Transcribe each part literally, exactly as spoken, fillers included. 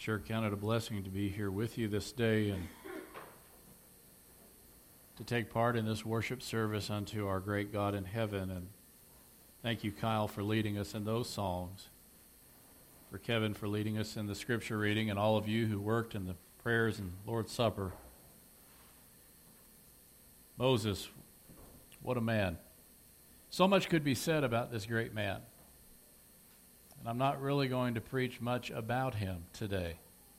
Sure count it a blessing to be here with you this day and to take part in this worship service unto our great God in heaven. And thank you, Kyle, for leading us in those songs, for Kevin for leading us in the scripture reading, and all of you who worked in the prayers and Lord's Supper. Moses, what a man. So much could be said about this great man. And I'm not really going to preach much about him today.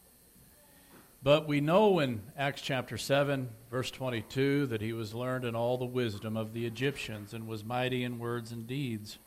But we know in Acts chapter seven, verse twenty-two, that he was learned in all the wisdom of the Egyptians and was mighty in words and deeds.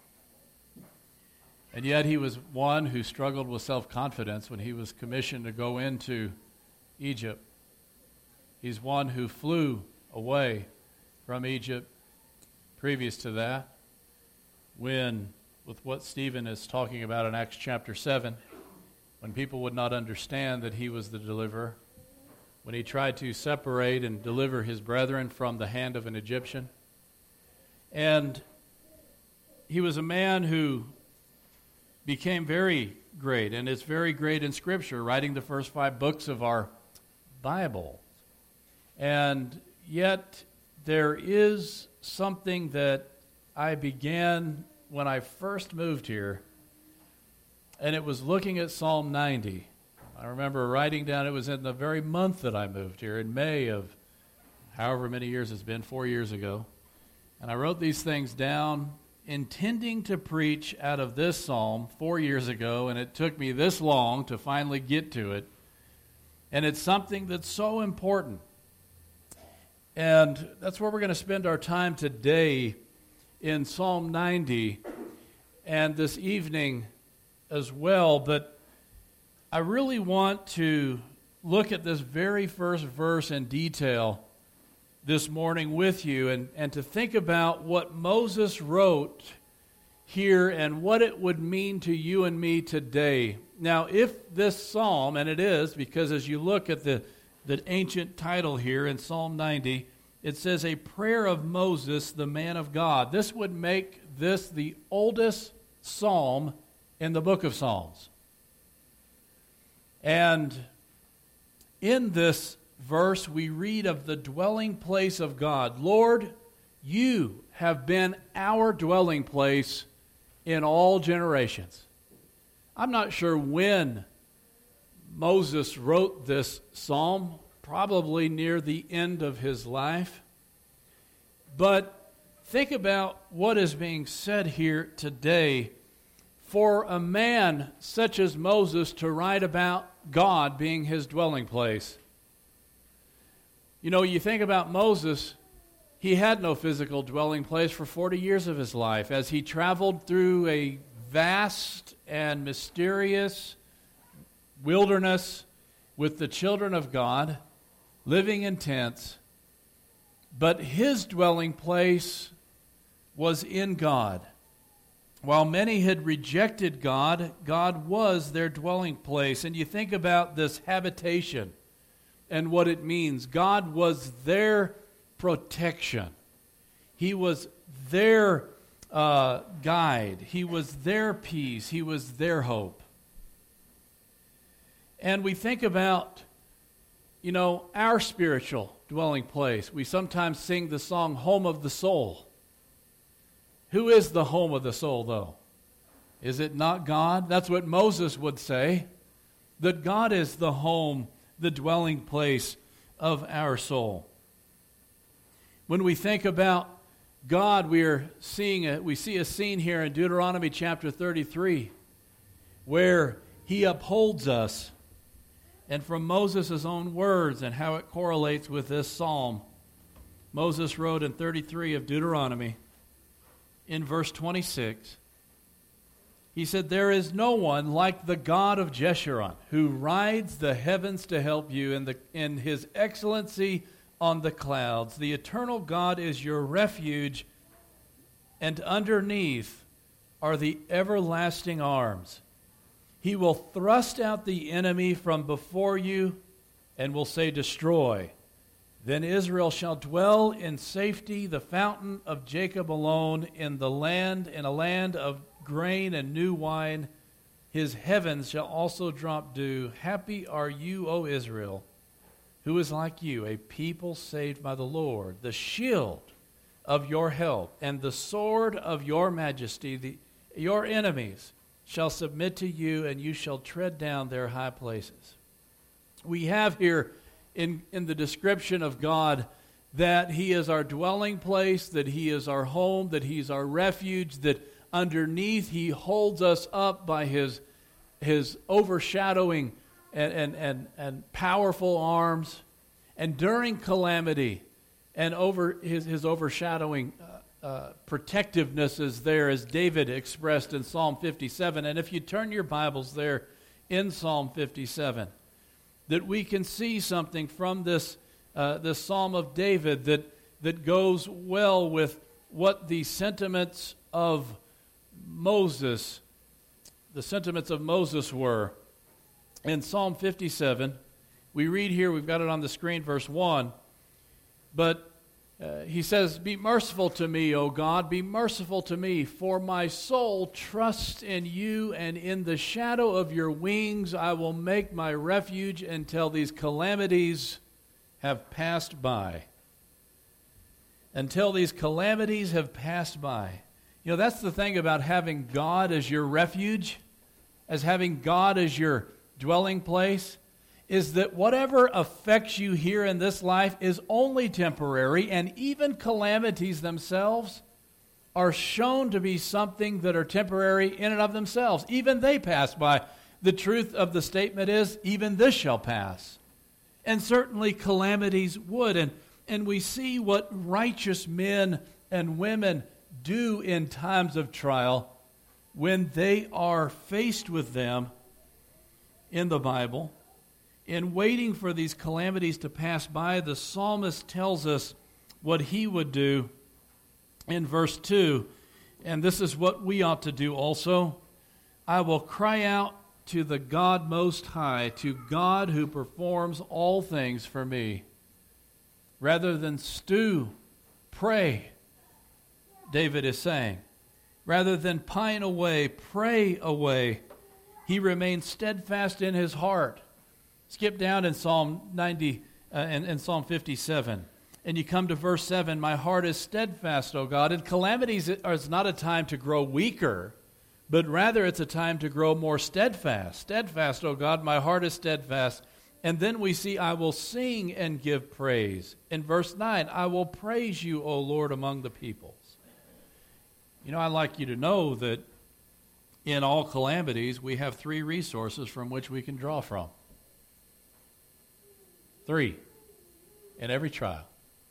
And yet he was one who struggled with self-confidence when he was commissioned to go into Egypt. He's one who flew away from Egypt previous to that, when, with what Stephen is talking about in Acts chapter seven, when people would not understand that he was the deliverer, when he tried to separate and deliver his brethren from the hand of an Egyptian. And he was a man who became very great, and is very great in Scripture, writing the first five books of our Bible. And yet there is something that I began when I first moved here, and it was looking at Psalm ninety. I remember writing down, it was in the very month that I moved here, in May of however many years it's been, four years ago. And I wrote these things down, intending to preach out of this psalm four years ago, and it took me this long to finally get to it. And it's something that's so important. And that's where we're going to spend our time today, in Psalm ninety, and this evening as well. But I really want to look at this very first verse in detail this morning with you, and, and to think about what Moses wrote here and what it would mean to you and me today. Now, if this psalm, and it is, because as you look at the, the ancient title here in Psalm ninety, it says, a prayer of Moses, the man of God. This would make this the oldest psalm in the book of Psalms. And in this verse, we read of the dwelling place of God. Lord, you have been our dwelling place in all generations. I'm not sure when Moses wrote this psalm, probably near the end of his life. But think about what is being said here today. For a man such as Moses to write about God being his dwelling place. You know, you think about Moses, he had no physical dwelling place for forty years of his life as he traveled through a vast and mysterious wilderness with the children of God, living in tents, but his dwelling place was in God. While many had rejected God, God was their dwelling place. And you think about this habitation and what it means. God was their protection. He was their uh, guide. He was their peace. He was their hope. And we think about, you know, our spiritual dwelling place. We sometimes sing the song, Home of the Soul. Who is the home of the soul, though? Is it not God? That's what Moses would say, that God is the home, the dwelling place of our soul. When we think about God, we are seeing a, we see a scene here in Deuteronomy chapter thirty-three, where he upholds us. And from Moses' own words and how it correlates with this psalm, Moses wrote in thirty-three of Deuteronomy, in verse twenty-six, he said, there is no one like the God of Jeshurun, who rides the heavens to help you in, the, in his excellency on the clouds. The eternal God is your refuge, and underneath are the everlasting arms. He will thrust out the enemy from before you and will say, destroy. Then Israel shall dwell in safety, the fountain of Jacob alone, in the land, in a land of grain and new wine, his heavens shall also drop dew. Happy are you, O Israel, who is like you, a people saved by the Lord, the shield of your help, and the sword of your majesty. The, your enemies shall submit to you, and you shall tread down their high places. We have here in, in the description of God that he is our dwelling place, that he is our home, that he's our refuge, that underneath he holds us up by his, his overshadowing and, and, and, and powerful arms. And during calamity and over his, his overshadowing uh, uh, protectiveness is there, as David expressed in Psalm fifty-seven. And if you turn your Bibles there in Psalm fifty-seven, that we can see something from this uh, this Psalm of David that that goes well with what the sentiments of Moses, the sentiments of Moses were. In Psalm fifty-seven, we read here, we've got it on the screen, verse one, but uh, he says, "Be merciful to me, O God, be merciful to me, for my soul trusts in you, and in the shadow of your wings I will make my refuge until these calamities have passed by." Until these calamities have passed by. You know, that's the thing about having God as your refuge, as having God as your dwelling place, is that whatever affects you here in this life is only temporary, and even calamities themselves are shown to be something that are temporary in and of themselves. Even they pass by. The truth of the statement is, even this shall pass. And certainly calamities would. And, and we see what righteous men and women do in times of trial when they are faced with them in the Bible. In waiting for these calamities to pass by, the psalmist tells us what he would do in verse two. And this is what we ought to do also. "I will cry out to the God Most High, to God who performs all things for me." Rather than stew, pray, David is saying. Rather than pine away, pray away. He remains steadfast in his heart. Skip down in Psalm ninety uh, and, and Psalm fifty-seven, and you come to verse seven. "My heart is steadfast, O God." And calamities is not a time to grow weaker, but rather it's a time to grow more steadfast. "Steadfast, O God, my heart is steadfast." And then we see, "I will sing and give praise." In verse nine, "I will praise you, O Lord, among the peoples." You know, I'd like you to know that in all calamities, we have three resources from which we can draw from. Three. In every trial.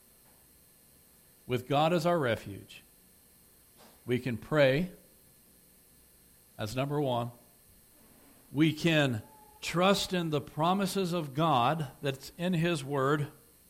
With God as our refuge, we can pray. That's number one. We can trust in the promises of God that's in His Word.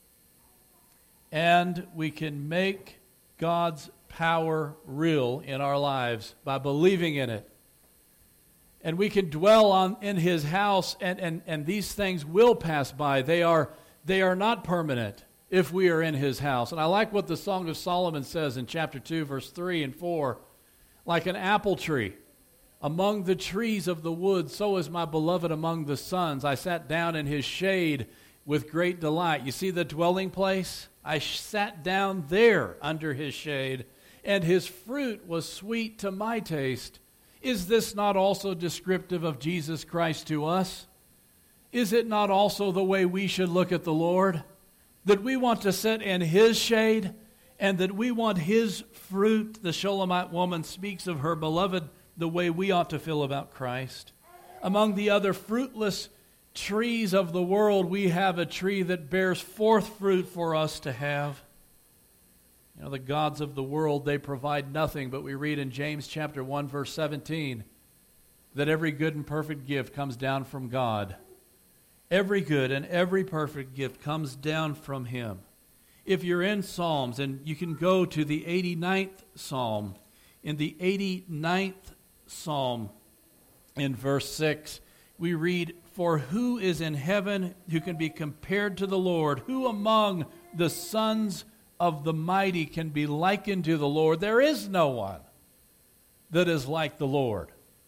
And we can make God's power real in our lives by believing in it. And we can dwell on in His house, and, and, and these things will pass by. They are, they are not permanent if we are in His house. And I like what the Song of Solomon says in chapter two, verse three and four. "Like an apple tree among the trees of the wood, so is my beloved among the sons. I sat down in His shade with great delight." You see the dwelling place? I sat down there under His shade, and His fruit was sweet to my taste. Is this not also descriptive of Jesus Christ to us? Is it not also the way we should look at the Lord? That we want to sit in His shade, and that we want His fruit. The Shulamite woman speaks of her beloved the way we ought to feel about Christ. Among the other fruitless trees of the world, we have a tree that bears forth fruit for us to have. You know, the gods of the world, they provide nothing, but we read in James chapter one, verse seventeen, that every good and perfect gift comes down from God. Every good and every perfect gift comes down from Him. If you're in Psalms, and you can go to the eighty-ninth Psalm, in the eighty-ninth Psalm, in verse six, we read, "For who is in heaven who can be compared to the Lord? Who among the sons of the mighty can be likened to the Lord? There is no one that is like the Lord.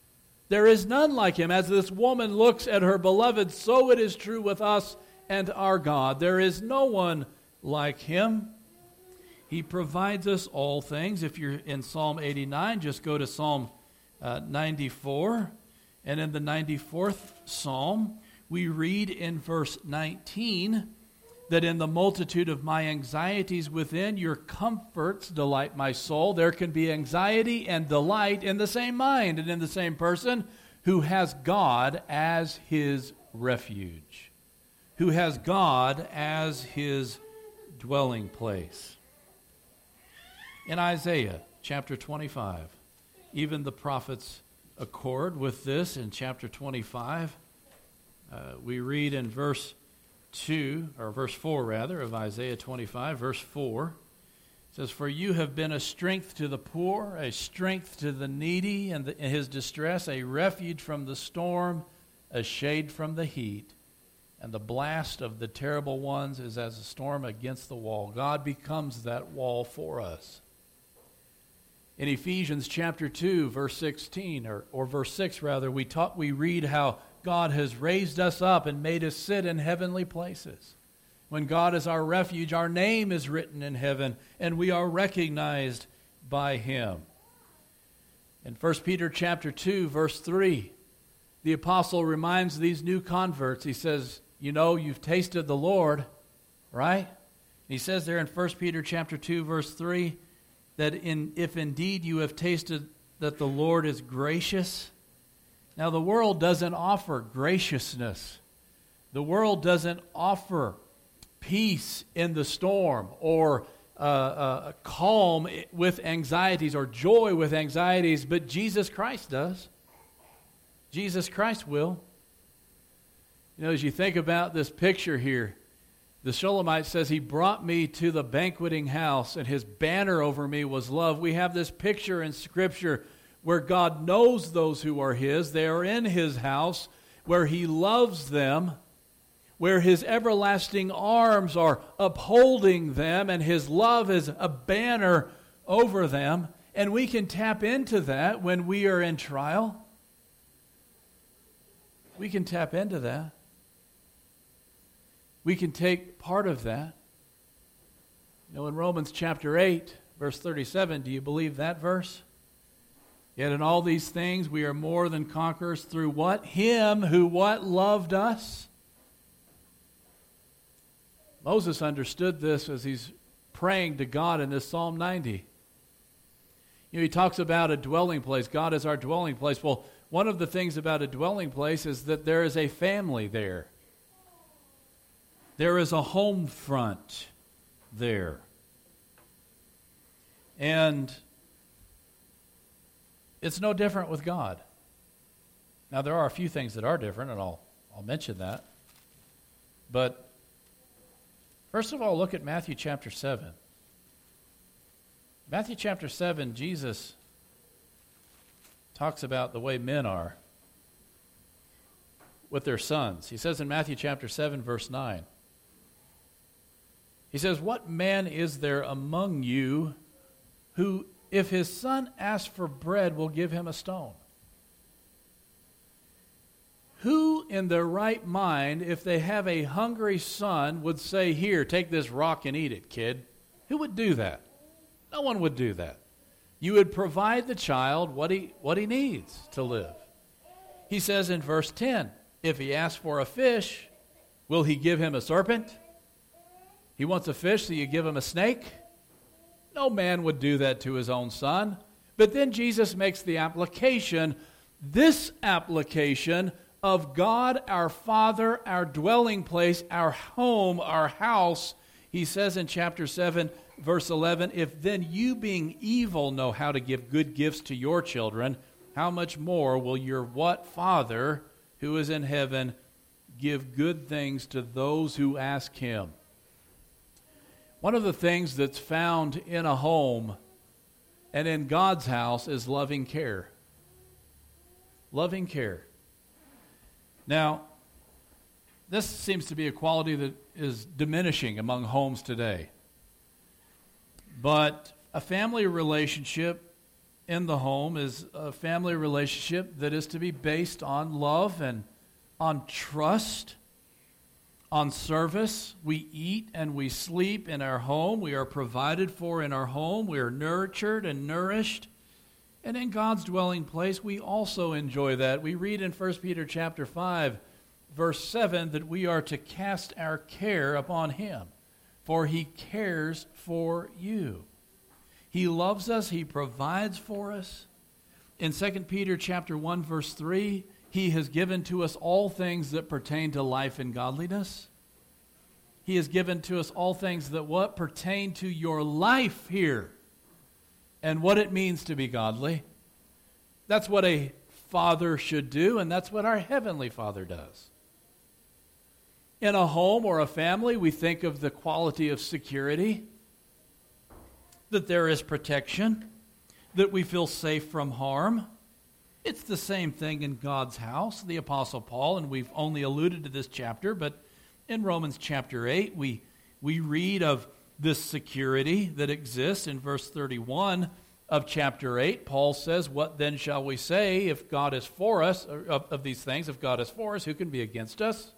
There is none like him. As this woman looks at her beloved, so it is true with us and our God. There is no one like him. He provides us all things. If you're in Psalm eighty-nine, just go to Psalm uh, ninety-four. And in the ninety-fourth Psalm, we read in verse nineteen that in the multitude of my anxieties within, your comforts delight my soul. There can be anxiety and delight in the same mind and in the same person who has God as his refuge, who has God as his dwelling place. In Isaiah chapter twenty-five, even the prophets accord with this. In chapter twenty-five, uh, we read in verse two, or verse four rather, of Isaiah twenty-five, verse four, it says, "For you have been a strength to the poor, a strength to the needy in, the, in his distress, a refuge from the storm, a shade from the heat, and the blast of the terrible ones is as a storm against the wall." God becomes that wall for us. In Ephesians chapter two, verse sixteen, or, or verse six rather, we talk, we read how God has raised us up and made us sit in heavenly places. When God is our refuge, our name is written in heaven, and we are recognized by him. In First Peter chapter two, verse three, the apostle reminds these new converts, he says, you know, you've tasted the Lord, right? He says there in First Peter chapter two, verse three, that in, if indeed you have tasted that the Lord is gracious. Now, the world doesn't offer graciousness. The world doesn't offer peace in the storm, or uh, uh, calm with anxieties, or joy with anxieties, but Jesus Christ does. Jesus Christ will. You know, as you think about this picture here, the Shulamite says, he brought me to the banqueting house, and his banner over me was love. We have this picture in Scripture where God knows those who are his. They are in his house, where he loves them, where his everlasting arms are upholding them, and his love is a banner over them. And we can tap into that when we are in trial. We can tap into that. We can take part of that. You know, in Romans chapter eight, verse thirty-seven, do you believe that verse? Yet in all these things we are more than conquerors through what? Him who what? Loved us. Moses understood this as he's praying to God in this Psalm ninety. You know, he talks about a dwelling place. God is our dwelling place. Well, one of the things about a dwelling place is that there is a family there. There is a home front there. And it's no different with God. Now, there are a few things that are different, and I'll, I'll mention that. But first of all, look at Matthew chapter seven. Matthew chapter seven, Jesus talks about the way men are with their sons. He says in Matthew chapter seven, verse nine, he says, "What man is there among you who, if his son asks for bread, will give him a stone? Who in their right mind, if they have a hungry son, would say, 'Here, take this rock and eat it, kid'?" Who would do that? No one would do that. You would provide the child what he, what he needs to live. He says in verse ten, if he asks for a fish, will he give him a serpent? He wants a fish, so you give him a snake? No man would do that to his own son. But then Jesus makes the application, this application of God, our Father, our dwelling place, our home, our house. He says in chapter seven, verse eleven, "If then you being evil know how to give good gifts to your children, how much more will your what Father who is in heaven give good things to those who ask him?" One of the things that's found in a home and in God's house is loving care. Loving care. Now, this seems to be a quality that is diminishing among homes today. But a family relationship in the home is a family relationship that is to be based on love and on trust, on service. We eat and we sleep in our home. We are provided for in our home. We are nurtured and nourished. And in God's dwelling place, we also enjoy that. We read in First Peter chapter five, verse seven, that we are to cast our care upon him, for he cares for you. He loves us. He provides for us. In Second Peter chapter one, verse three, he has given to us all things that pertain to life and godliness. He has given to us all things that what pertain to your life here and what it means to be godly. That's what a father should do, and that's what our Heavenly Father does. In a home or a family, we think of the quality of security, that there is protection, that we feel safe from harm. It's the same thing in God's house. The Apostle Paul, and we've only alluded to this chapter, but in Romans chapter eight, we, we read of this security that exists. In verse thirty-one of chapter eight, Paul says, "What then shall we say if God is for us," of, of these things, if God is for us, who can be against us?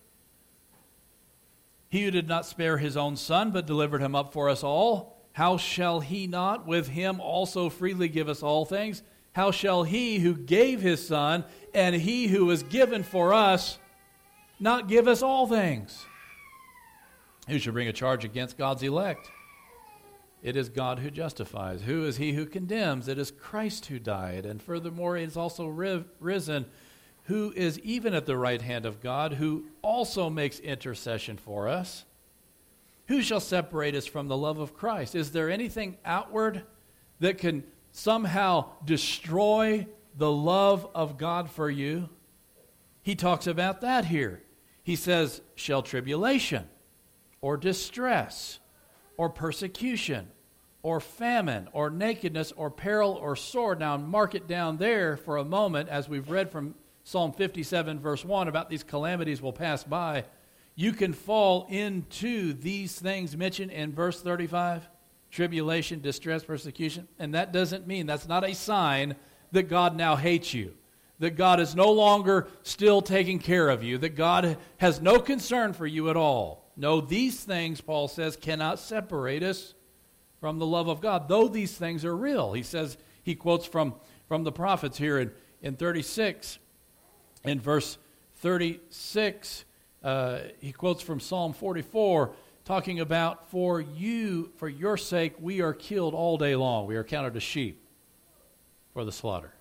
He who did not spare his own son, but delivered him up for us all, how shall he not with him also freely give us all things? How shall he who gave his son and he who was given for us not give us all things? Who shall bring a charge against God's elect? It is God who justifies. Who is he who condemns? It is Christ who died. And furthermore, he is also ri- risen, who is even at the right hand of God, who also makes intercession for us. Who shall separate us from the love of Christ? Is there anything outward that can somehow destroy the love of God for you? He talks about that here. He says, shall tribulation or distress or persecution or famine or nakedness or peril or sword. Now mark it down there for a moment, as we've read from Psalm fifty-seven verse one about these calamities will pass by. You can fall into these things mentioned in verse thirty-five, tribulation, distress, persecution, and that doesn't mean, that's not a sign that God now hates you, that God is no longer still taking care of you, that God has no concern for you at all. No, these things, Paul says, cannot separate us from the love of God, though these things are real. He says, he quotes from, from the prophets here in, in thirty-six, in verse thirty-six, Uh, he quotes from Psalm forty-four, talking about, for you, for your sake, we are killed all day long. We are counted as sheep for the slaughter.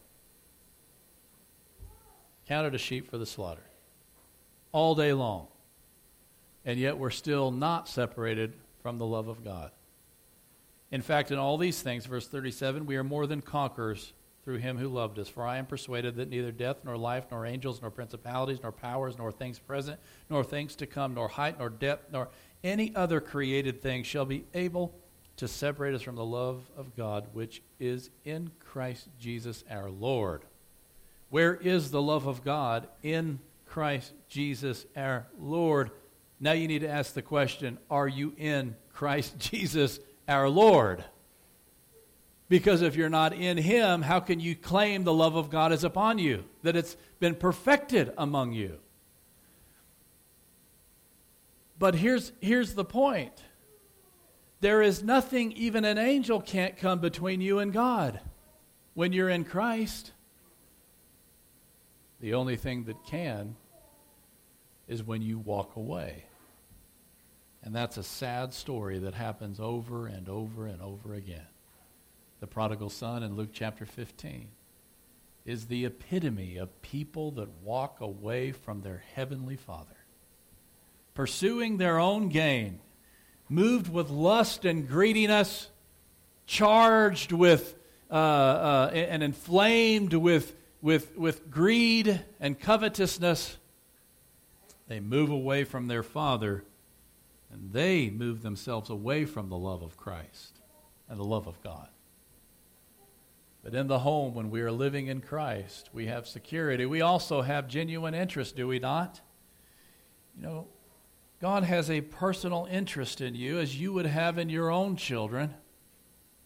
Counted as sheep for the slaughter. All day long. And yet we're still not separated from the love of God. In fact, in all these things, verse thirty-seven, we are more than conquerors through him who loved us. For I am persuaded that neither death, nor life, nor angels, nor principalities, nor powers, nor things present, nor things to come, nor height, nor depth, nor any other created thing shall be able to separate us from the love of God, which is in Christ Jesus our Lord. Where is the love of God? In Christ Jesus our Lord. Now you need to ask the question, are you in Christ Jesus our Lord? Because if you're not in him, how can you claim the love of God is upon you, that it's been perfected among you? But here's, here's the point. There is nothing, even an angel can't come between you and God when you're in Christ. The only thing that can is when you walk away. And that's a sad story that happens over and over and over again. The prodigal son in Luke chapter fifteen is the epitome of people that walk away from their heavenly Father, pursuing their own gain, moved with lust and greediness, charged with uh, uh, and inflamed with, with, with greed and covetousness. They move away from their Father, and they move themselves away from the love of Christ and the love of God. But in the home, when we are living in Christ, we have security. We also have genuine interest, do we not? You know, God has a personal interest in you, as you would have in your own children.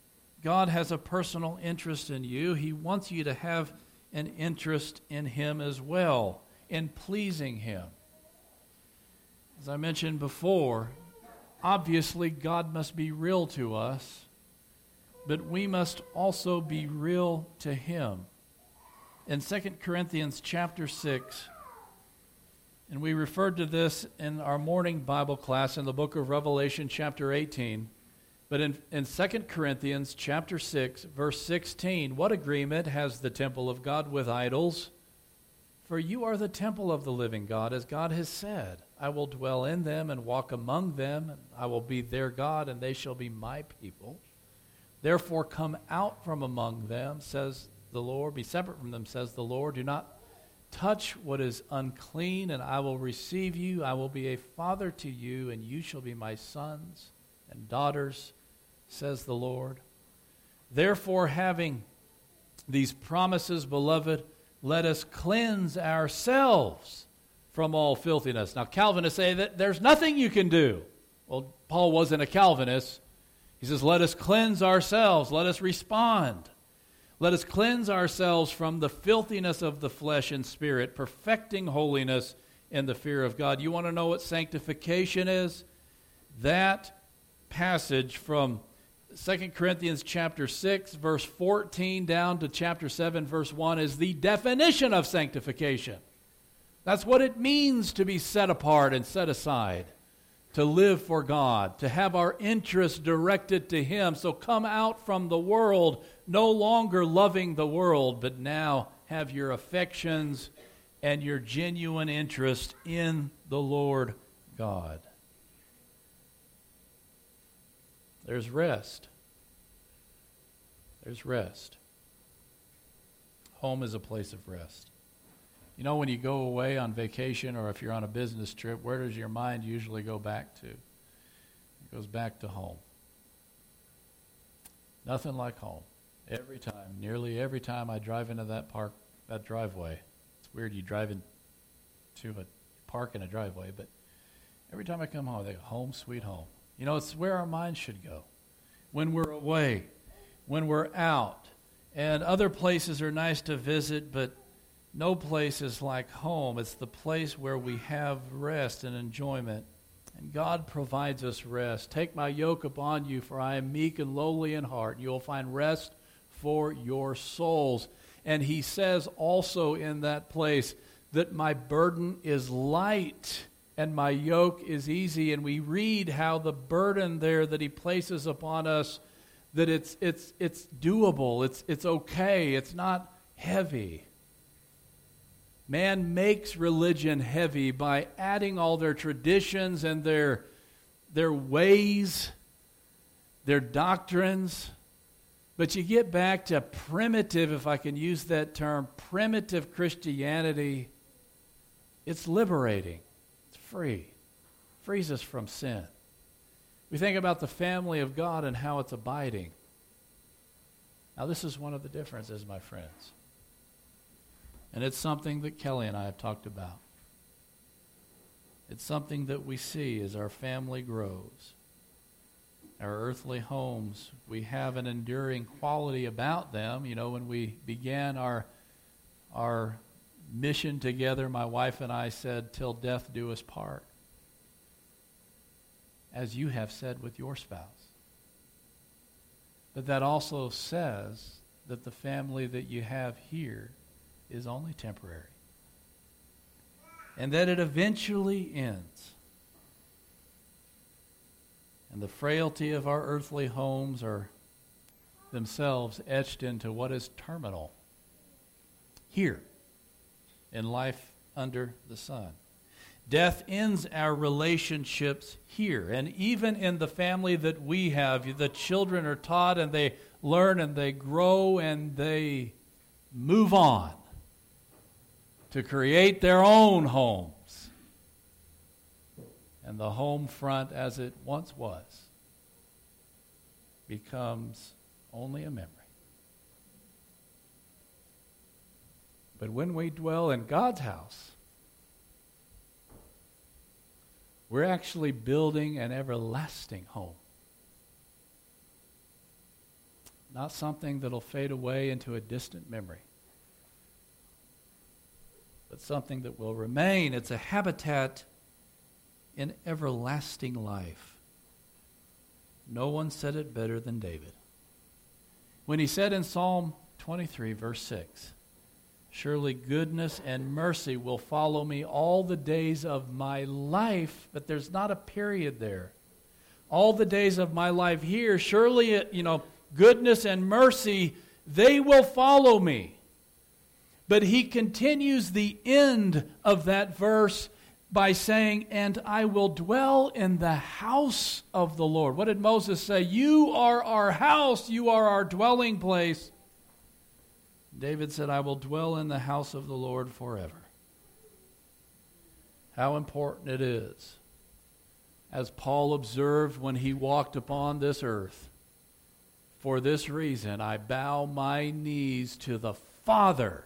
God has a personal interest in you. He wants you to have an interest in Him as well, in pleasing Him. As I mentioned before, obviously God must be real to us, but we must also be real to Him. In Second Corinthians chapter six, and we referred to this in our morning Bible class in the book of Revelation chapter eighteen, but in, in Second Corinthians chapter six, verse sixteen, what agreement has the temple of God with idols? For you are the temple of the living God, as God has said, I will dwell in them and walk among them, and I will be their God, and they shall be my people. Therefore come out from among them, says the Lord. Be separate from them, says the Lord. Do not touch what is unclean, and I will receive you. I will be a father to you, and you shall be my sons and daughters, says the Lord. Therefore, having these promises, beloved, let us cleanse ourselves from all filthiness. Now, Calvinists say that there's nothing you can do. Well, Paul wasn't a Calvinist. He says, let us cleanse ourselves. Let us respond. Let us cleanse ourselves from the filthiness of the flesh and spirit, perfecting holiness in the fear of God. You want to know what sanctification is? That passage from Second Corinthians chapter six, verse fourteen, down to chapter seven, verse one, is the definition of sanctification. That's what it means to be set apart and set aside, to live for God, to have our interests directed to Him. So come out from the world, no longer loving the world, but now have your affections and your genuine interest in the Lord God. There's rest. There's rest. Home is a place of rest. You know, when you go away on vacation or if you're on a business trip, where does your mind usually go back to? It goes back to home. Nothing like home. Every time, nearly every time I drive into that park, that driveway. It's weird you drive into a park in a driveway, but every time I come home, they go, home, sweet home. You know, it's where our minds should go. When we're away, when we're out, and other places are nice to visit, but no place is like home. It's the place where we have rest and enjoyment. And God provides us rest. Take my yoke upon you, for I am meek and lowly in heart. You will find rest for your souls. And He says also in that place that my burden is light and my yoke is easy. And we read how the burden there that He places upon us, that it's it's it's doable, it's it's okay, it's not heavy. Man makes religion heavy by adding all their traditions and their their ways, their doctrines. But you get back to primitive, if I can use that term, primitive Christianity, it's liberating. It's free. Frees us from sin. We think about the family of God and how it's abiding. Now, this is one of the differences, my friends. And it's something that Kelly and I have talked about. It's something that we see as our family grows. Our earthly homes, we have an enduring quality about them. You know, when we began our our mission together, my wife and I said, till death do us part. As you have said with your spouse. But that also says that the family that you have here is only temporary. And that it eventually ends. And the frailty of our earthly homes are themselves etched into what is terminal here in life under the sun. Death ends our relationships here. And even in the family that we have, the children are taught and they learn and they grow and they move on to create their own homes. And the home front, as it once was, becomes only a memory. But when we dwell in God's house, we're actually building an everlasting home. not something that'll fade away into a distant memory, but something that will remain. It's a habitat in everlasting life. No one said it better than David. When he said in Psalm twenty-three, verse six, surely goodness and mercy will follow me all the days of my life, but there's not a period there. All the days of my life here, surely, you know, goodness and mercy, they will follow me. But he continues the end of that verse by saying, and I will dwell in the house of the Lord. What did Moses say? You are our house, you are our dwelling place. David said, I will dwell in the house of the Lord forever. How important it is, as Paul observed when he walked upon this earth, for this reason I bow my knees to the Father.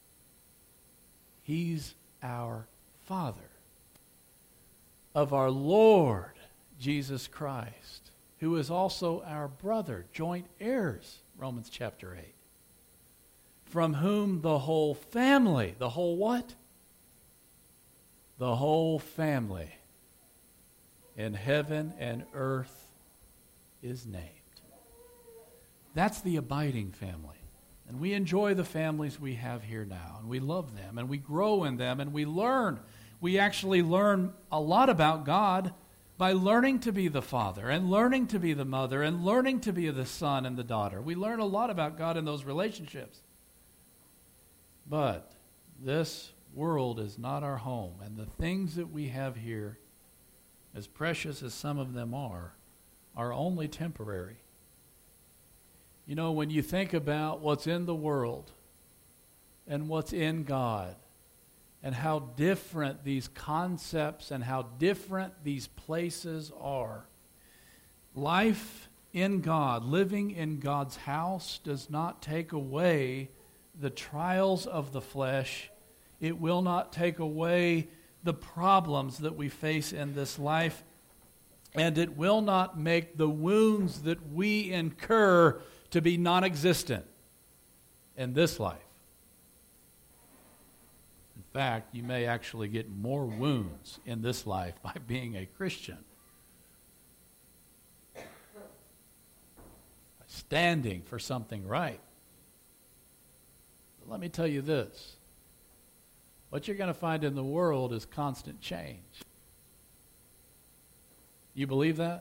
He's our Father, of our Lord Jesus Christ, who is also our brother, joint heirs, Romans chapter eight, from whom the whole family, the whole what? The whole family in heaven and earth is named. That's the abiding family. And we enjoy the families we have here now, and we love them, and we grow in them, and we learn. We actually learn a lot about God by learning to be the father, and learning to be the mother, and learning to be the son and the daughter. We learn a lot about God in those relationships. But this world is not our home, and the things that we have here, as precious as some of them are, are only temporary. You know, when you think about what's in the world and what's in God, and how different these concepts and how different these places are, life in God, living in God's house, does not take away the trials of the flesh. It will not take away the problems that we face in this life, and it will not make the wounds that we incur to be non-existent in this life. In fact, you may actually get more wounds in this life by being a Christian, by standing for something right. But let me tell you this. What you're going to find in the world is constant change. You believe that?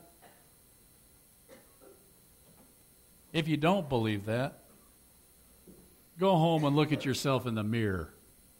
If you don't believe that, go home and look at yourself in the mirror.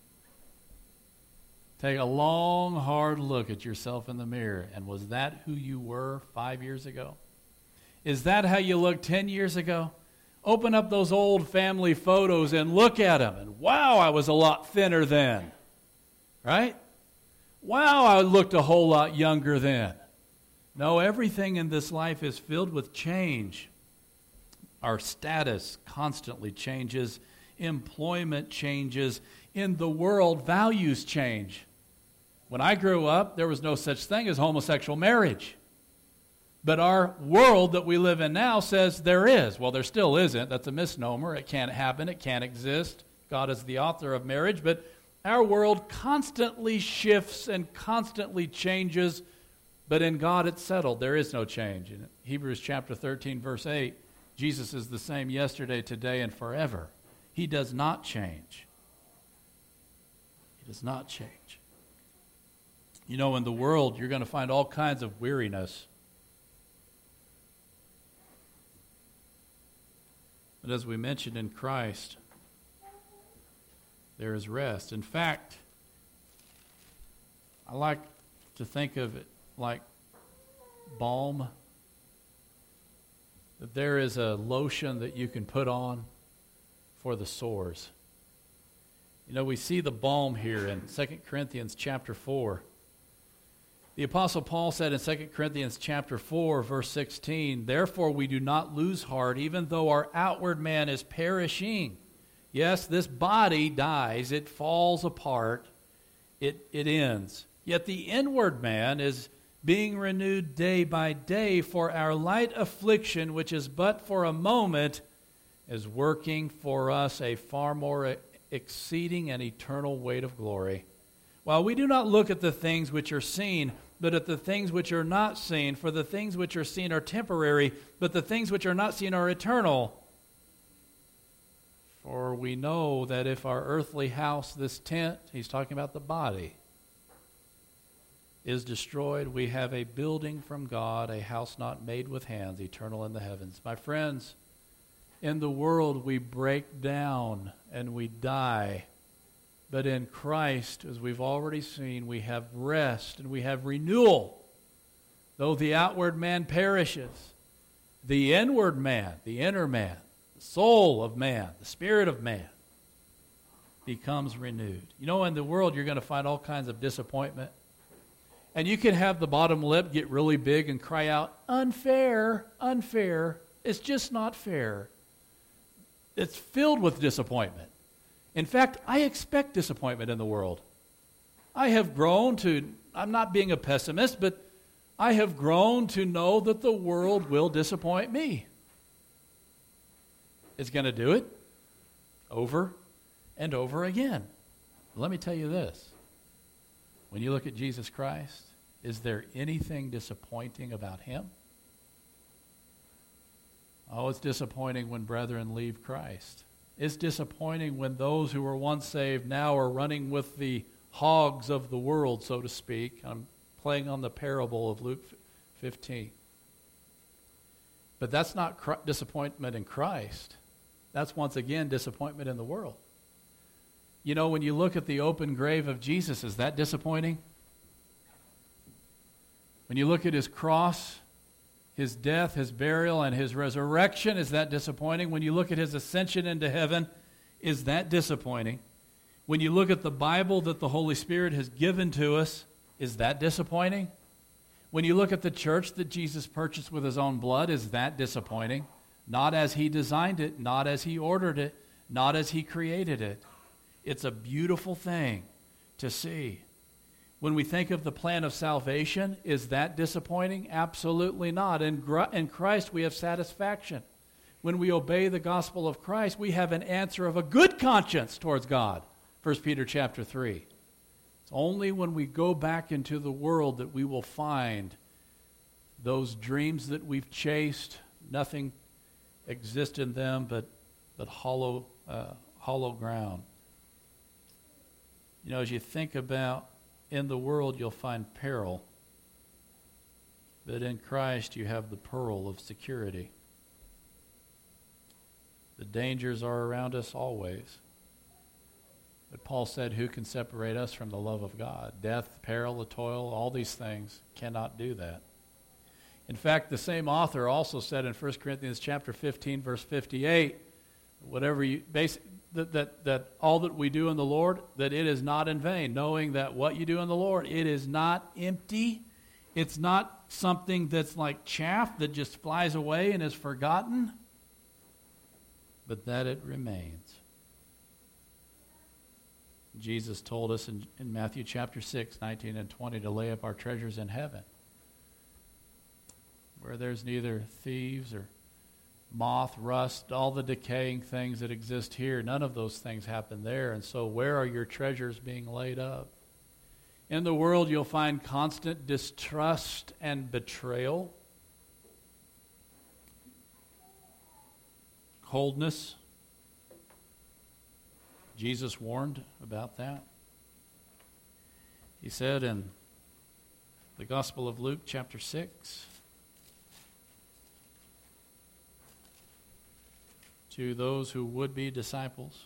Take a long, hard look at yourself in the mirror. And was that who you were five years ago? Is that how you looked ten years ago? Open up those old family photos and look at them. And wow, I was a lot thinner then. Right? Wow, I looked a whole lot younger then. No, everything in this life is filled with change. Our status constantly changes. Employment changes. In the world, values change. When I grew up, there was no such thing as homosexual marriage. But our world that we live in now says there is. Well, there still isn't. That's a misnomer. It can't happen. It can't exist. God is the author of marriage. But our world constantly shifts and constantly changes. But in God it's settled. There is no change. In Hebrews chapter thirteen, verse eight, Jesus is the same yesterday, today, and forever. He does not change. He does not change. You know, in the world, you're going to find all kinds of weariness. But as we mentioned in Christ, there is rest. In fact, I like to think of it like balm. That there is a lotion that you can put on for the sores. You know, we see the balm here in Second Corinthians chapter four. The Apostle Paul said in Second Corinthians chapter four, verse sixteen, therefore we do not lose heart, even though our outward man is perishing. Yes, this body dies, it falls apart, it, it ends. Yet the inward man is being renewed day by day, for our light affliction, which is but for a moment, is working for us a far more exceeding and eternal weight of glory. While we do not look at the things which are seen, but at the things which are not seen, for the things which are seen are temporary, but the things which are not seen are eternal. For we know that if our earthly house, this tent, he's talking about the body, is destroyed, we have a building from God, a house not made with hands, eternal in the heavens. My friends, in the world we break down and we die. But in Christ, as we've already seen, we have rest and we have renewal. Though the outward man perishes, the inward man, the inner man, the soul of man, the spirit of man, becomes renewed. You know, in the world you're going to find all kinds of disappointment. And you can have the bottom lip get really big and cry out, unfair, unfair. It's just not fair. It's filled with disappointment. In fact, I expect disappointment in the world. I have grown to, I'm not being a pessimist, but I have grown to know that the world will disappoint me. It's going to do it over and over again. Let me tell you this. When you look at Jesus Christ, is there anything disappointing about him? Oh, it's disappointing when brethren leave Christ. It's disappointing when those who were once saved now are running with the hogs of the world, so to speak. I'm playing on the parable of Luke fifteen. But that's not cr- disappointment in Christ. That's once again disappointment in the world. You know, when you look at the open grave of Jesus, is that disappointing? When you look at his cross, his death, his burial, and his resurrection, is that disappointing? When you look at his ascension into heaven, is that disappointing? When you look at the Bible that the Holy Spirit has given to us, is that disappointing? When you look at the church that Jesus purchased with his own blood, is that disappointing? Not as he designed it, not as he ordered it, not as he created it. It's a beautiful thing to see. When we think of the plan of salvation, is that disappointing? Absolutely not. In, in Christ, we have satisfaction. When we obey the gospel of Christ, we have an answer of a good conscience towards God. First Peter chapter three. It's only when we go back into the world that we will find those dreams that we've chased. Nothing exists in them but, but hollow, uh, hollow ground. You know, as you think about in the world, you'll find peril. But in Christ, you have the pearl of security. The dangers are around us always. But Paul said, who can separate us from the love of God? Death, peril, the toil, all these things cannot do that. In fact, the same author also said in First Corinthians chapter fifteen, verse fifty-eight, whatever you base, that, that that all that we do in the Lord, that it is not in vain, knowing that what you do in the Lord, it is not empty. It's not something that's like chaff that just flies away and is forgotten, but that it remains. Jesus told us in, in Matthew chapter six, nineteen and twenty, to lay up our treasures in heaven, where there's neither thieves or moth, rust, all the decaying things that exist here. None of those things happen there. And so where are your treasures being laid up? In the world, you'll find constant distrust and betrayal, coldness. Jesus warned about that. He said in the Gospel of Luke, chapter six, to those who would be disciples.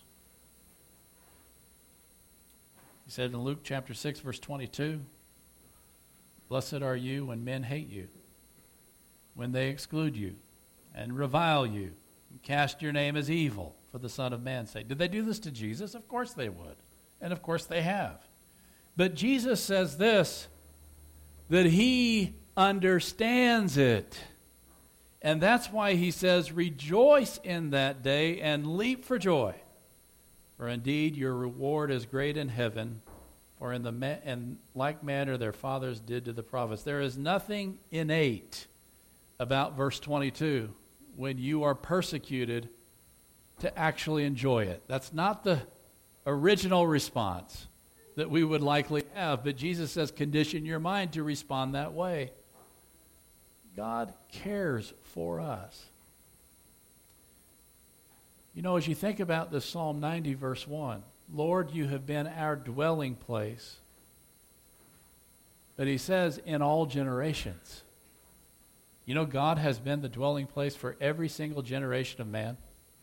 He said in Luke chapter six, verse twenty-two, blessed are you when men hate you, when they exclude you and revile you, and cast your name as evil for the Son of Man's sake. Did they do this to Jesus? Of course they would. And of course they have. But Jesus says this, that he understands it. And that's why he says, rejoice in that day and leap for joy. For indeed your reward is great in heaven, for in the ma- in like manner their fathers did to the prophets. There is nothing innate about verse twenty-two. When you are persecuted to actually enjoy it. That's not the original response that we would likely have, but Jesus says condition your mind to respond that way. God cares for us. You know, as you think about this Psalm ninety, verse one, Lord, you have been our dwelling place. But he says, in all generations. You know, God has been the dwelling place for every single generation of man.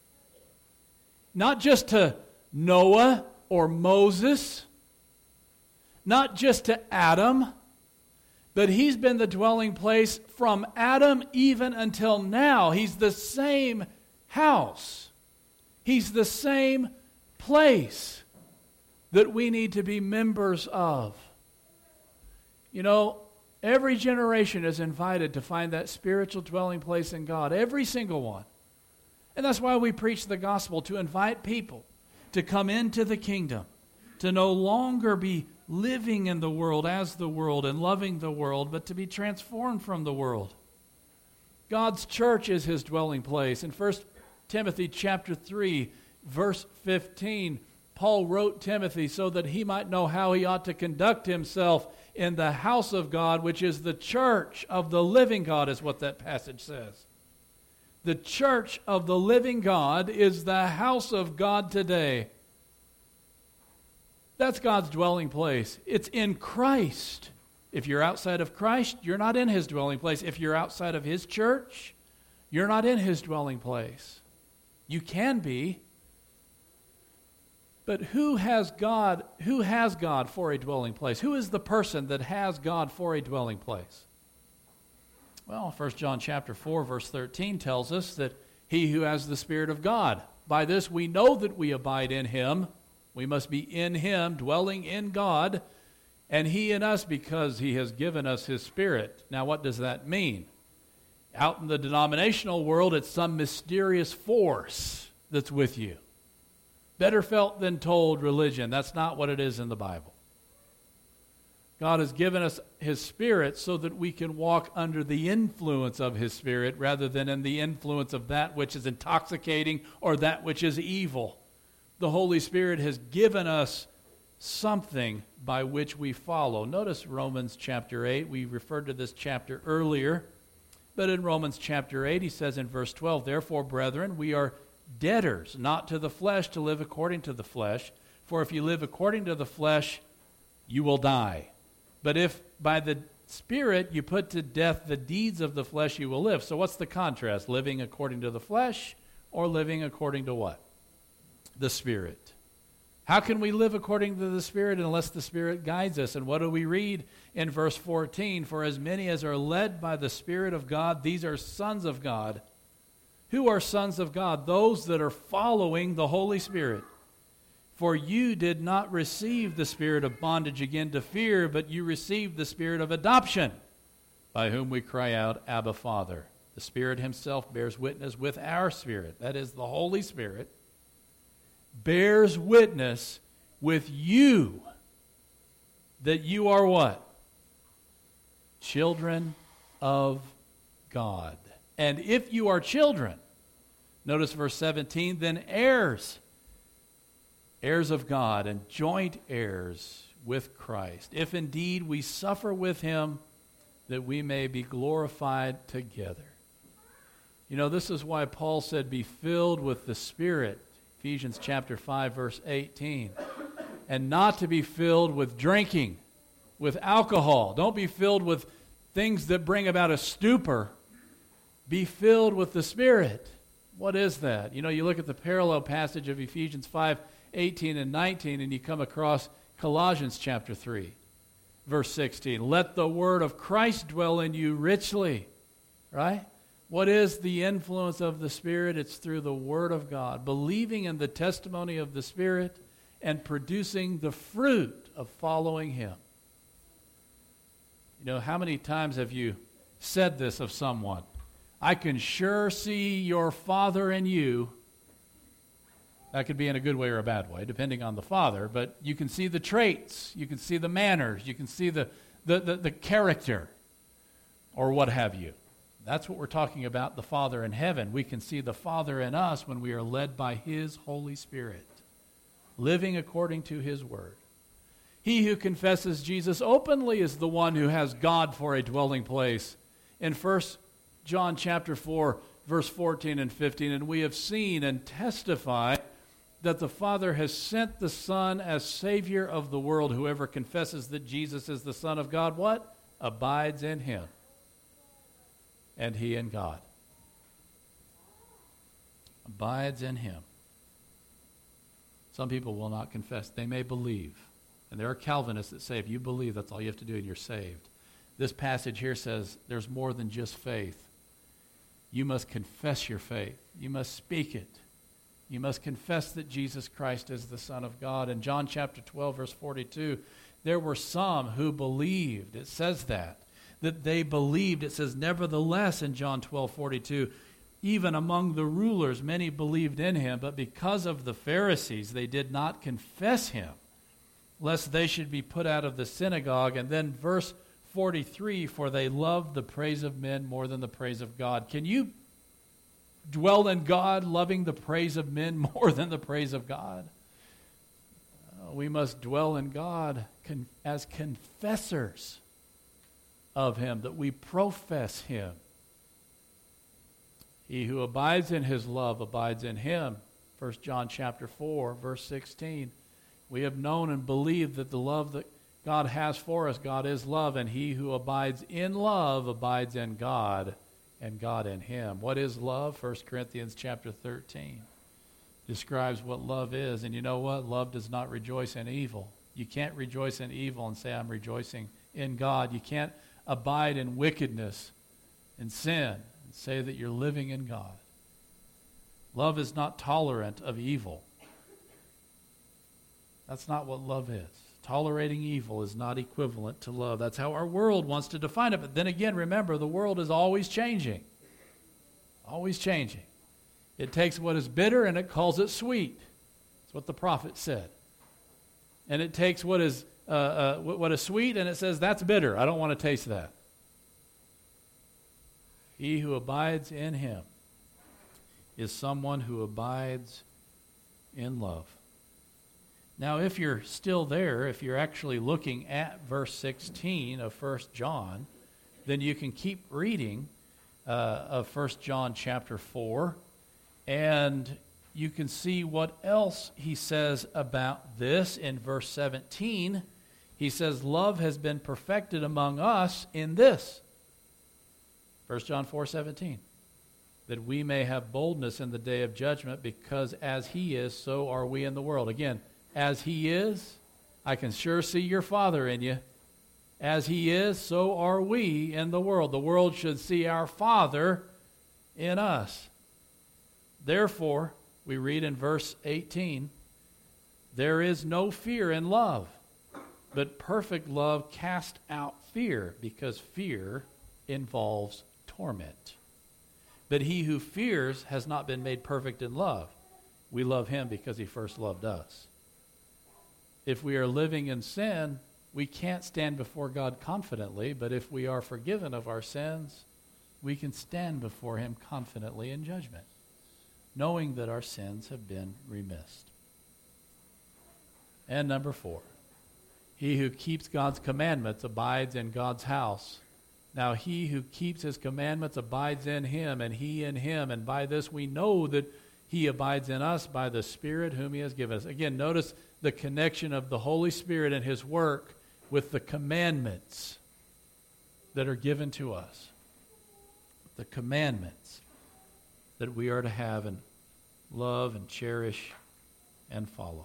Not just to Noah or Moses, not just to Adam, but he's been the dwelling place from Adam even until now. He's the same house. He's the same place that we need to be members of. You know, every generation is invited to find that spiritual dwelling place in God. Every single one. And that's why we preach the gospel, to invite people to come into the kingdom, to no longer be living in the world as the world and loving the world, but to be transformed from the world. God's church is his dwelling place. In First Timothy chapter three, verse fifteen, Paul wrote Timothy so that he might know how he ought to conduct himself in the house of God, which is the church of the living God, is what that passage says. The church of the living God is the house of God today. That's God's dwelling place. It's in Christ. If you're outside of Christ, you're not in his dwelling place. If you're outside of his church, you're not in his dwelling place. You can be. But who has God, who has God for a dwelling place? Who is the person that has God for a dwelling place? Well, First John chapter four, verse thirteen tells us that he who has the Spirit of God. By this we know that we abide in him. We must be in him, dwelling in God, and he in us because he has given us his Spirit. Now, what does that mean? Out in the denominational world, it's some mysterious force that's with you. Better felt than told religion. That's not what it is in the Bible. God has given us his Spirit so that we can walk under the influence of his Spirit rather than in the influence of that which is intoxicating or that which is evil. The Holy Spirit has given us something by which we follow. Notice Romans chapter eight. We referred to this chapter earlier. But in Romans chapter eight, he says in verse twelve, therefore, brethren, we are debtors, not to the flesh, to live according to the flesh. For if you live according to the flesh, you will die. But if by the Spirit you put to death the deeds of the flesh, you will live. So what's the contrast? Living according to the flesh or living according to what? The Spirit. How can we live according to the Spirit unless the Spirit guides us? And what do we read in verse fourteen? For as many as are led by the Spirit of God, these are sons of God. Who are sons of God? Those that are following the Holy Spirit. For you did not receive the spirit of bondage again to fear, but you received the Spirit of adoption, by whom we cry out, Abba, Father. The Spirit himself bears witness with our spirit, that is the Holy Spirit, bears witness with you that you are what? Children of God. And if you are children, notice verse seventeen, then heirs, heirs of God and joint heirs with Christ, if indeed we suffer with him, that we may be glorified together. You know, this is why Paul said, be filled with the Spirit, Ephesians chapter five, verse eighteen, and not to be filled with drinking, with alcohol. Don't be filled with things that bring about a stupor. Be filled with the Spirit. What is that? You know, you look at the parallel passage of Ephesians five, eighteen and nineteen, and you come across Colossians chapter three, verse sixteen. Let the word of Christ dwell in you richly. Right? What is the influence of the Spirit? It's through the Word of God, believing in the testimony of the Spirit and producing the fruit of following him. You know, how many times have you said this of someone? I can sure see your father in you. That could be in a good way or a bad way, depending on the father, but you can see the traits, you can see the manners, you can see the, the, the, the character, or what have you. That's what we're talking about, the Father in heaven. We can see the Father in us when we are led by His Holy Spirit, living according to His Word. He who confesses Jesus openly is the one who has God for a dwelling place. In First John chapter four, verse fourteen and fifteen, and we have seen and testified that the Father has sent the Son as Savior of the world. Whoever confesses that Jesus is the Son of God, what? Abides in Him, and He in God. Abides in Him. Some people will not confess. They may believe. And there are Calvinists that say if you believe, that's all you have to do and you're saved. This passage here says there's more than just faith. You must confess your faith. You must speak it. You must confess that Jesus Christ is the Son of God. In John chapter twelve, verse forty-two, there were some who believed. It says that. That they believed. It says, nevertheless, in John twelve, forty-two, even among the rulers, many believed in Him, but because of the Pharisees, they did not confess Him, lest they should be put out of the synagogue. And then verse forty-three, for they loved the praise of men more than the praise of God. Can you dwell in God, loving the praise of men more than the praise of God? Uh, we must dwell in God con- as confessors of Him, that we profess Him. He who abides in His love abides in Him. First John chapter four, verse sixteen. We have known and believed that the love that God has for us, God is love, and he who abides in love abides in God, and God in him. What is love? First Corinthians chapter thirteen describes what love is. And you know what? Love does not rejoice in evil. You can't rejoice in evil and say, I'm rejoicing in God. You can't abide in wickedness and sin and say that you're living in God. Love is not tolerant of evil. That's not what love is. Tolerating evil is not equivalent to love. That's how our world wants to define it. But then again, remember, the world is always changing. Always changing. It takes what is bitter and it calls it sweet. That's what the prophet said. And it takes what is uh, uh, what is sweet and it says, that's bitter. I don't want to taste that. He who abides in him is someone who abides in love. Now, if you're still there, if you're actually looking at verse sixteen of First John, then you can keep reading uh, of First John chapter four, and you can see what else he says about this in verse seventeen. He says, love has been perfected among us in this. First John four seventeen. That we may have boldness in the day of judgment, because as he is, so are we in the world. Again, as he is, I can sure see your Father in you. As he is, so are we in the world. The world should see our Father in us. Therefore, we read in verse eighteen, there is no fear in love, but perfect love casts out fear, because fear involves torment. But he who fears has not been made perfect in love. We love him because he first loved us. If we are living in sin, we can't stand before God confidently, but if we are forgiven of our sins, we can stand before him confidently in judgment, knowing that our sins have been remissed. And number four, he who keeps God's commandments abides in God's house. Now he who keeps his commandments abides in him, and he in him, and by this we know that he abides in us by the Spirit whom he has given us. Again, notice the connection of the Holy Spirit and his work with the commandments that are given to us. The commandments that we are to have and love and cherish and follow.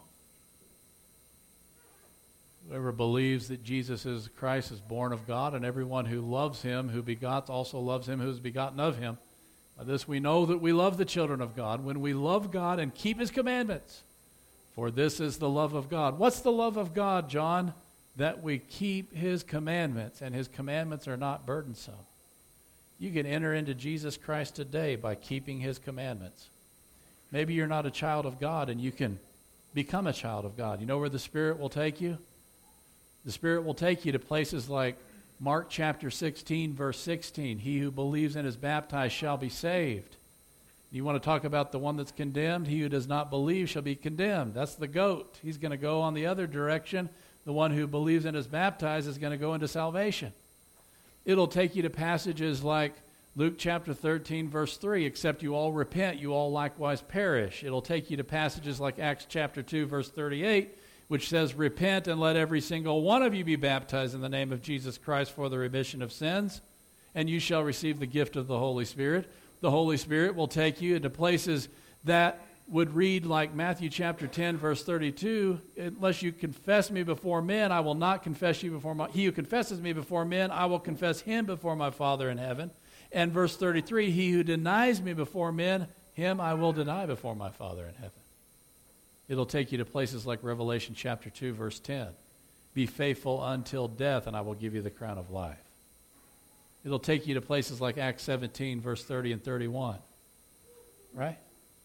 Whoever believes that Jesus is Christ is born of God, and everyone who loves him, who begots, also loves him who is begotten of him. By this we know that we love the children of God, when we love God and keep his commandments. For this is the love of God. What's the love of God, John? That we keep his commandments, and his commandments are not burdensome. You can enter into Jesus Christ today by keeping his commandments. Maybe you're not a child of God, and you can become a child of God. You know where the Spirit will take you? The Spirit will take you to places like Mark chapter sixteen, verse sixteen, he who believes and is baptized shall be saved. You want to talk about the one that's condemned? He who does not believe shall be condemned. That's the goat. He's going to go on the other direction. The one who believes and is baptized is going to go into salvation. It'll take you to passages like Luke chapter thirteen, verse three, except you all repent, you all likewise perish. It'll take you to passages like Acts chapter two, verse thirty-eight, which says, repent and let every single one of you be baptized in the name of Jesus Christ for the remission of sins, and you shall receive the gift of the Holy Spirit. The Holy Spirit will take you into places that would read like Matthew chapter ten, verse thirty-two, unless you confess me before men, I will not confess you before my... He who confesses me before men, I will confess him before my Father in heaven. And verse thirty-three, he who denies me before men, him I will deny before my Father in heaven. It'll take you to places like Revelation chapter two, verse ten. Be faithful until death, and I will give you the crown of life. It'll take you to places like Acts seventeen, verse thirty and thirty-one. Right?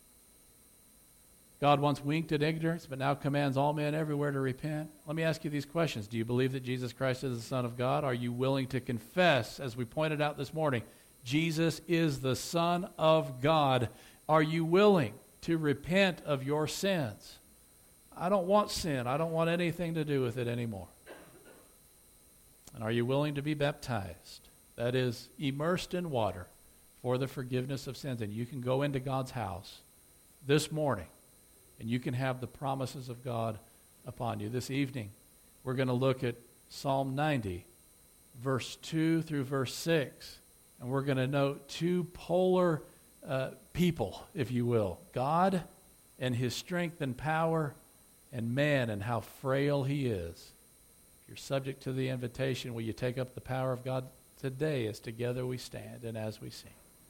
God once winked at ignorance, but now commands all men everywhere to repent. Let me ask you these questions. Do you believe that Jesus Christ is the Son of God? Are you willing to confess, as we pointed out this morning, Jesus is the Son of God? Are you willing to repent of your sins? I don't want sin. I don't want anything to do with it anymore. And are you willing to be baptized? That is, immersed in water for the forgiveness of sins. And you can go into God's house this morning, and you can have the promises of God upon you. This evening, we're going to look at Psalm ninety, verse two through verse six. And we're going to note two polar uh, people, if you will. God and his strength and power, and man and how frail he is. If you're subject to the invitation, will you take up the power of God today as together we stand and as we sing?